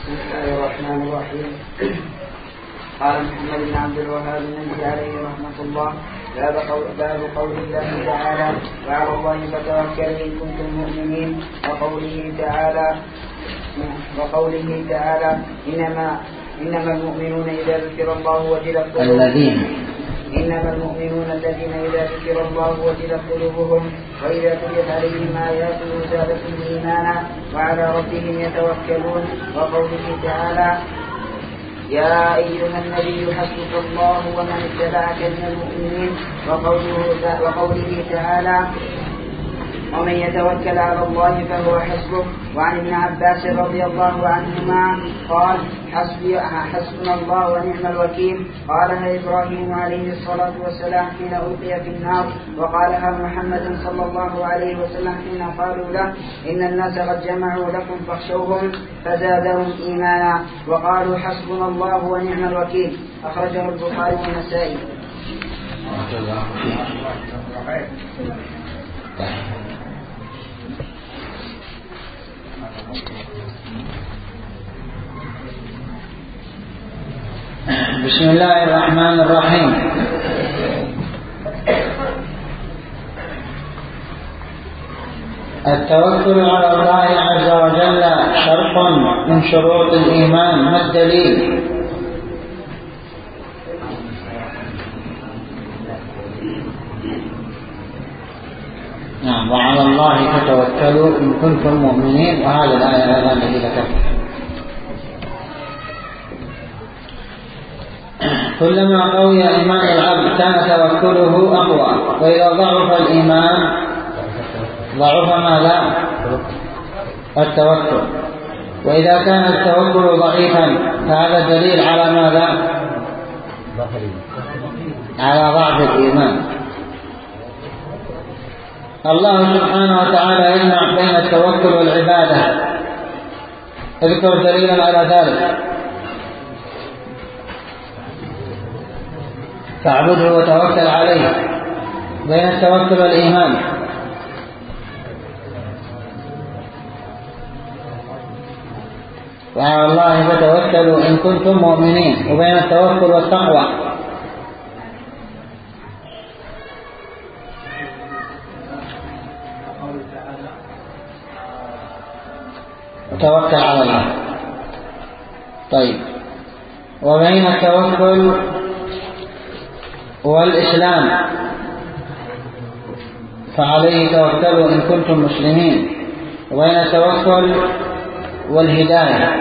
بسم الله الرحمن الرحيم. قال محمد بن عبد الوهاب النجدي عليه رحمة الله: باب قول الله تعالى: وعلى الله فتوكلوا إن كنتم مؤمنين، وقوله تعالى إنما المؤمنون إذا ذكر الله وجلت قلوبهم إنما المؤمنون الذين إذا ذكر الله وجلت قلوبهم وإذا تليت عليهم آياته زادتهم إيمانا وعلى ربهم يتوكلون. وقوله تعالى: يا أيها النبي حسبك الله ومن اتبعك من المؤمنين. وقوله تعالى: ومن يتوكل على الله فهو حسبه. وعن ابن عباس رضي الله عنهما قال: حسبنا الله ونعم الوكيل. قالها إبراهيم عليه الصلاة والسلام حين ألقي في النار، وقالها محمد صلى الله عليه وسلم حين قالوا له: إن الناس قد جمعوا لكم فاخشوهم فزادهم إيمانا، وقالوا حسبنا الله ونعم الوكيل. أخرجه البخاري والنسائي. بسم الله الرحمن الرحيم. التوكل على الله عز وجل شرط من شروط الإيمان. ما الدليل؟ نعم، وعلى الله فتوكلوا إن كنتم مؤمنين. وهذا الآية أيضا التي ذكرتها. كلما قوي إيمان العبد كان توكله أقوى، وإذا ضعف الإيمان ضعف ماذا؟ التوكل. وإذا كان التوكل ضعيفا فهذا دليل على ماذا؟ على ضعف الإيمان. الله سبحانه وتعالى يجمع بين التوكل والعبادة. اذكر دليلا على ذلك. فاعبده وتوكل عليه. بين التوكل والإيمان وعلى الله فتوكلوا إن كنتم مؤمنين. وبين التوكل والتقوى. وتوكل على الله. طيب، وبين التوكل والإسلام فعليه توكلوا إن كنتم مسلمين. وبين التوكل والهداية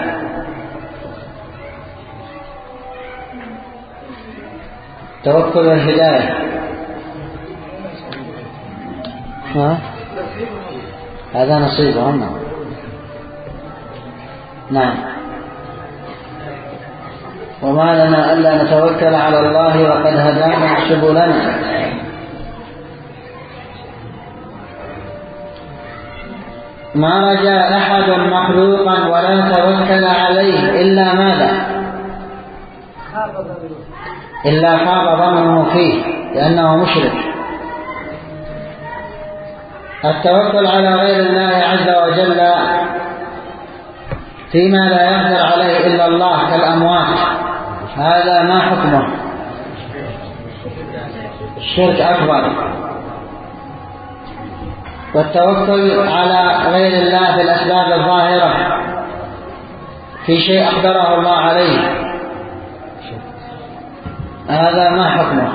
توكل والهداية. هذا نصيبهم. نعم. وما لنا ألا نتوكل على الله وقد هدانا سبلنا. ما رجا أحد مخلوقا ولا توكل عليه إلا ماذا؟ إلا خاب ظنه فيه لأنه مشرك. التوكل على غير الله عز وجل فيما لا يقدر عليه إلا الله كالأموات، هذا ما حكمه؟ الشرك أكبر. والتوكل على غير الله في الأسباب الظاهرة في شيء أقدره الله عليه، هذا ما حكمه؟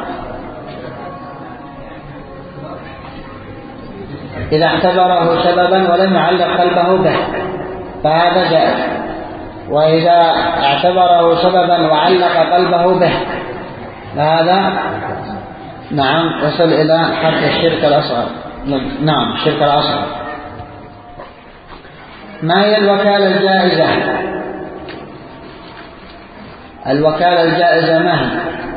إذا اعتبره سببا ولم يعلق قلبه به فهذا جائز. وإذا اعتبره سببا وعلق قلبه به فهذا نعم يصل إلى حد الشرك الأصغر. نعم، الشرك الأصغر. ما هي الوكالة الجائزة؟ الوكالة الجائزة ما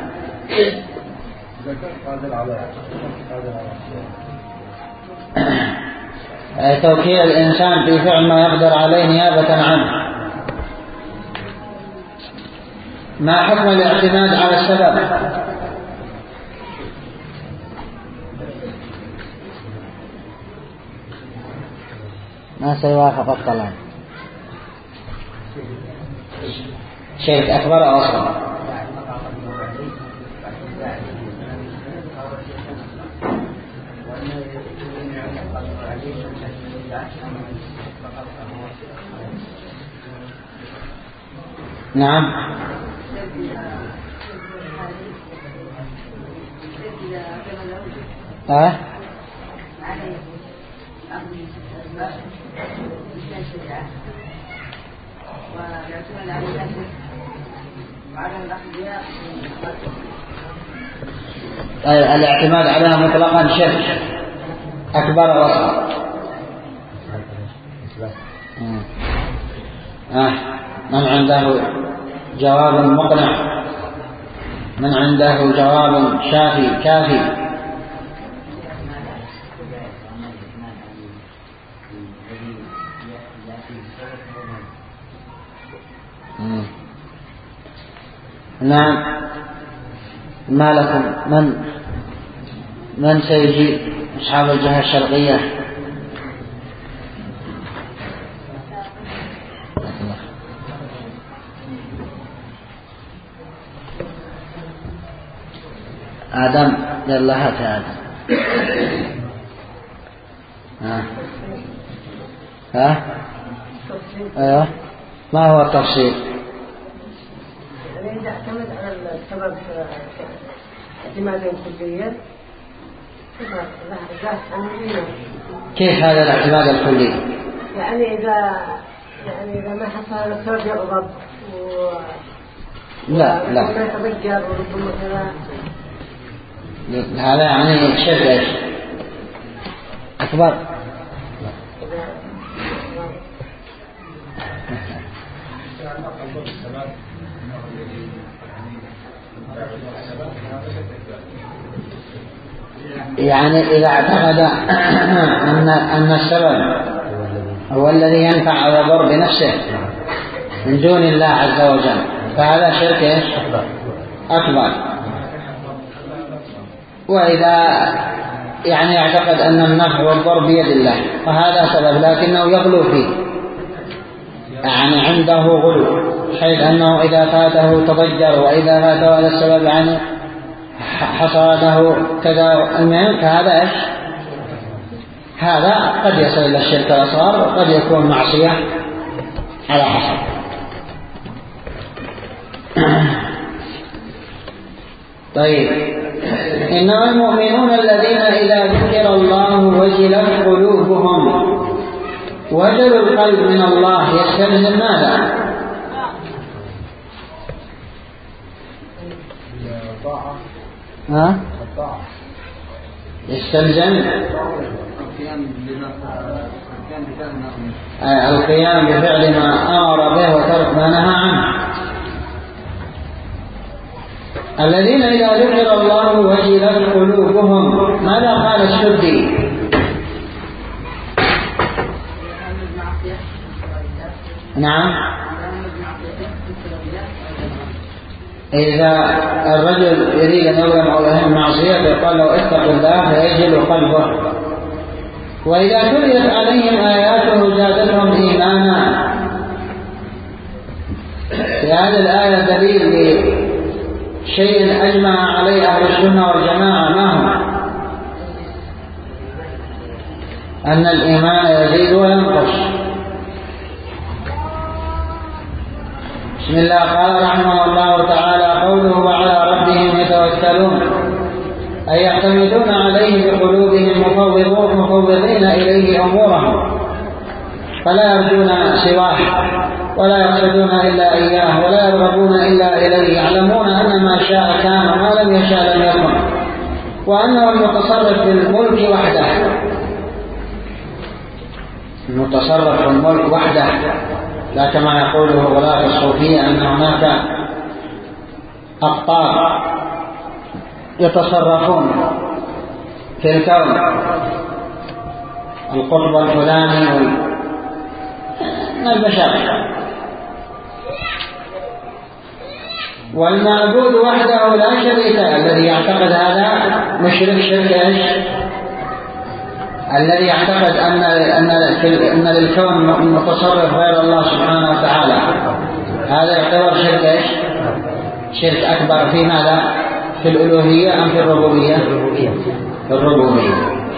هي؟ توكيل الإنسان في فعل ما يقدر عليه نيابة عنه. ما حكم الاعتماد على السبب؟ ما سيوافق الطلاق. شرك أكبر أو أصغر؟ نعم. الاعتماد عليها مطلقا شرك أكبر وأصغر. من عنده جواب مقنع؟ من عنده جواب شافي كافي؟ نعم. ما لكم؟ من سيجيب؟ أصحاب الجهة الشرقية. آدم، يلا هات يا آدم. أيوه، ما هو التفصيل؟ إذا اعتمد على السبب اعتمادا كليا. كيف هذا الاعتماد الكلي؟ يعني إذا ما حصل السبب يغضب لا ما يتضجر وربما كذا. هذا يعني شرك أكبر. يعني إذا اعتقد أن السبب هو الذي ينفع أو يضر بنفسه من دون الله عز وجل فهذا شرك أكبر. وإذا يعني يعتقد أن النفع والضر بيد الله فهذا سبب لكنه يغلو فيه، يعني عنده غلو حيث أنه إذا فاته تضجر وإذا فاته هذا السبب يعني حصل له كذا. المهم فهذا إيش؟ هذا قد يصل إلى الشرك الأصغر وقد يكون معصية على حسب. طيب، إنما المؤمنون الذين إذا ذكر الله وجلت قلوبهم. وجل القلب من الله يستلزم ماذا؟ يستلزم القيام بفعل ما أمر به وترك ما نهى عنه. الذين إذا ذكر الله وجلت قلوبهم. ماذا قال السدي؟ نعم، إذا الرجل يريد أن يظلم أولهم معصية يقول له اتق الله فيجل قلبه. وإذا تليت عليهم آياته زادتهم إيمانا. في هذه الآية دليل لشيء أجمع عليه أهل السنة والجماعة، ما هو؟ أن الإيمان يزيد وينقص. بسم الله. قال رحمه الله تعالى: قوله وعلى ربهم يتوكلون، أي يعتمدون عليه بقلوبهم مفوضين إليه أمورهم، فلا يرجون سواه ولا يقصدون إلا إياه ولا يرغبون إلا إليه، يعلمون أن ما شاء كان وما لم يشاء لم يكن، وأنه المتصرف في الملك وحده. المتصرف في الملك وحده، لا كما يقوله غلاة الصوفية أن هناك أقطاب يتصرفون في الكون، القطب الفلاني من البشر. والمعبود وحده لا شريك له. الذي يعتقد هذا مشرك شرك ايش؟ الذي يعتقد أن للكون متصرف غير الله سبحانه وتعالى هذا يعتبر شرك ايش؟ شرك أكبر. في ماذا؟ في الألوهية أم في الربوبية؟ في الربوبية.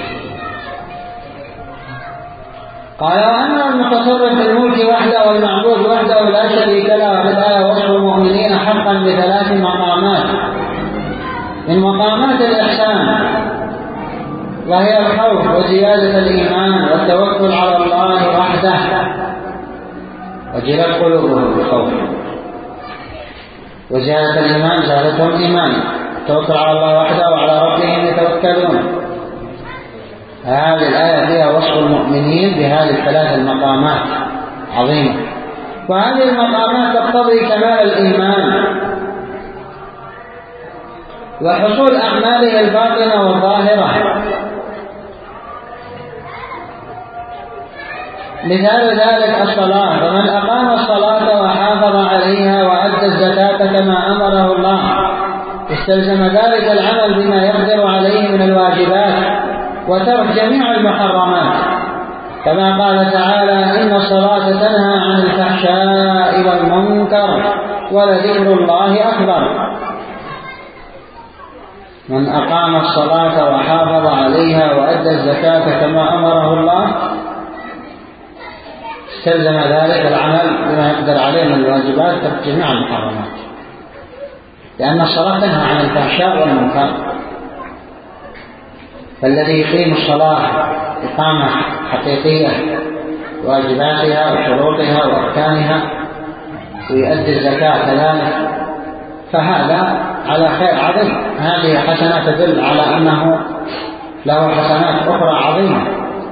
قال وأما المتصرف في الملك وحده والمعبود وحده لا شريك له، بدأ وصف المؤمنين حقا بثلاث مقامات من مقامات الإحسان، وهي الخوف وزيادة الإيمان والتوكل على الله وحده، وجلت قلوبهم بالخوف وزيادة الإيمان زادتهم إيمان، التوكل على الله وحده وعلى ربهم يتوكلون. هذه الآية فيها وصف المؤمنين بهذه الثلاث المقامات عظيمة، وهذه المقامات تقتضي كمال الإيمان وحصول أعماله الباطنة والظاهرة. مثال ذلك الصلاة، فمن أقام الصلاة وحافظ عليها وأدى الزكاة كما أمره الله استلزم ذلك العمل بما يقدر عليه من الواجبات وترك جميع المحرمات، كما قال تعالى إن الصلاة تنهى عن الفحشاء والمنكر ولذكر الله أكبر. من أقام الصلاة وحافظ عليها وأدى الزكاة كما أمره الله استلزم ذلك العمل بما يقدر عليه من الواجبات ترك جميع المحرمات، لأن الصلاة تنهى عن الفحشاء والمنكر. فالذي يقيم الصلاة إقامة حقيقية واجباتها وشروطها وأركانها ويؤدي الزكاة كذلك فهذا على خير عظيم. هذه حسنات تدل على أنه له حسنات أخرى عظيمة.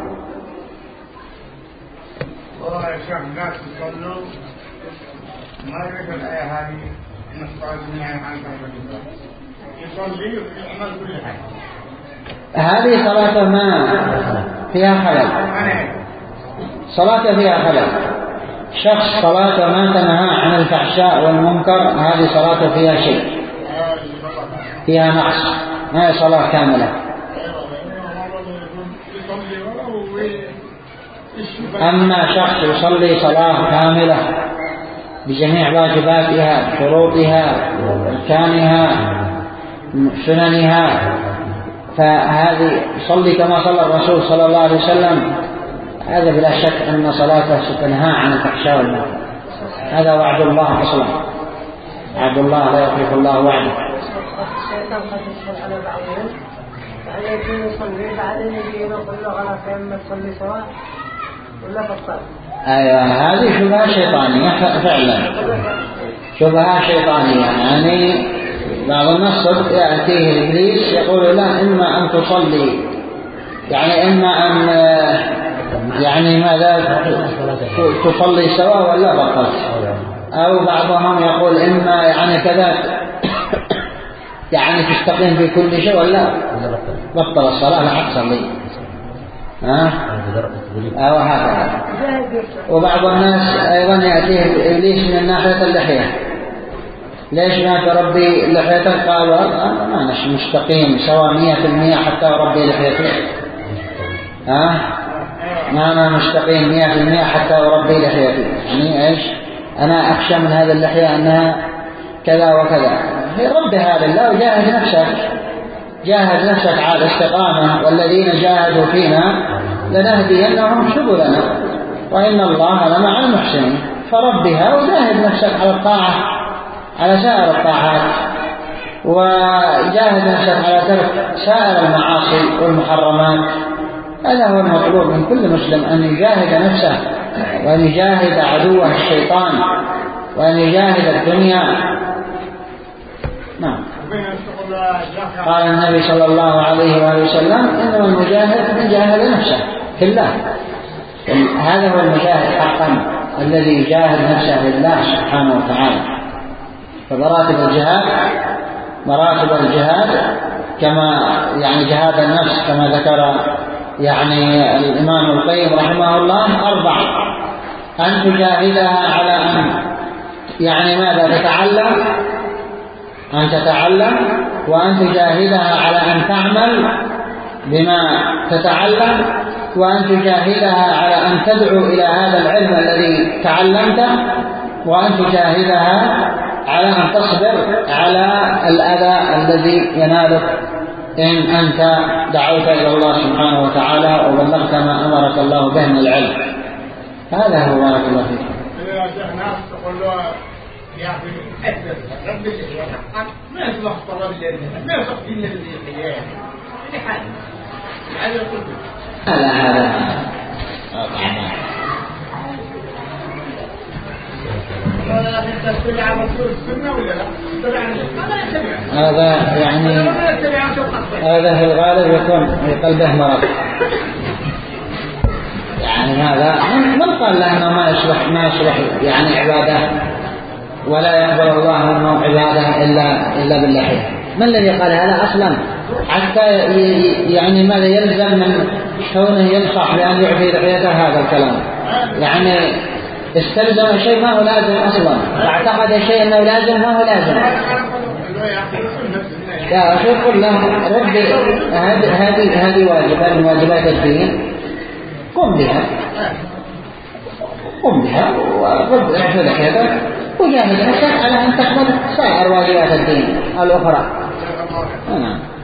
والله يا شيخ الناس يصلوا ما يعرف الآية هذه إن الصلاة تنهى عن الفحشاء، يصلي ويعمل كل حاجة. هذه صلاة ما فيها خلل، صلاة فيها خلل. شخص صلاة ما تنهى عن الفحشاء والمنكر هذه صلاة فيها شيء، فيها نقص، ما هي صلاة كاملة. أما شخص يصلي صلاة كاملة بجميع واجباتها شروطها أركانها سننها فهذه يصلي كما صلى الرسول صلى الله عليه وسلم، هذا بلا شك أن صلاته ستنهى عن الفحشاء والمنكر. هذا وعد الله أصلا، وعد الله لا يخلف الله وعده. الشيطان قد يدخل على بعضهم يعني يكون يصلي بعدين يجي يقول له غلط يا تصلي سواء ولا بطل. أيوة هذه شبهة شيطانية فعلا، شبهة شيطانية. يعني بعض الناس يأتيه إبليس يقول له إما أن تصلي، يعني إما أن يعني ماذا تصلي سواء ولا بطلت، أو بعضهم يقول إما يعني كذا يعني تستقيم في كل شيء ولا بطل الصلاة لا تصلي أو هكذا. وبعض الناس أيضا يأتيه إبليس من ناحية اللحية، ليش ما تربي لحيتك؟ قال ما نش مستقيم سواء 100% حتى أربي لحيتي، ما أنا مستقيم 100% حتى أربي لحيتي. يعني إيش؟ أنا أخشى من هذه اللحية أنها كذا وكذا. رب هذا الله وجاهد نفسك، جاهد نفسك على الاستقامة، والذين جاهدوا فينا لنهدينهم سبلنا وإن الله لمع المحسنين. فربها وجاهد نفسك على الطاعة على سائر الطاعات، وجاهد نفسك على ترك سائر المعاصي والمحرمات. هذا هو المطلوب من كل مسلم، أن يجاهد نفسه وأن يجاهد عدوه الشيطان وأن يجاهد الدنيا. نعم. قال النبي صلى الله عليه وآله وسلم إنما المجاهد من جاهد نفسه في الله. هذا هو المجاهد حقا الذي يجاهد نفسه لله سبحانه وتعالى. مراتب الجهاد كما يعني جهاد النفس كما ذكر يعني الإمام القيم رحمه الله 4: أن تجاهدها على أن يعني ماذا تتعلم، أن تتعلم، وأن تجاهدها على أن تعمل بما تتعلم، وأن تجاهدها على أن تدعو إلى هذا العلم الذي تعلمته، وأن تجاهدها على أن تصبر على الأذى الذي ينالك إن أنت دعوت إلى الله سبحانه وتعالى وبلغت ما أمرك الله به من العلم. هذا هو بارك الله فيك. ناس تقول له يا أخي رب ما يصلح طلب العلم ما يصلح دين الحياة يعني حاجة هذا هذا يعني هذا في الغالب يكون في قلبه مرض. يعني هذا من قال له أنه ما يصلح يعني عبادة ولا يقبل الله منه عبادة إلا باللحية؟ من الذي قال هذا أصلا؟ حتى يعني ماذا يلزم من كونه ينصح بأن يعفي لحيته؟ هذا الكلام يعني استلزم شيء ما هو لازم أصلا، واعتقد شيء أنه لازم ما هو لازم. يا أخي قل له ربي هذه واجبة من واجبات الدين، قم بها ورب اعفي لحيتك وجاهد نفسك على أن تقبل سائر واجبات الدين الأخرى.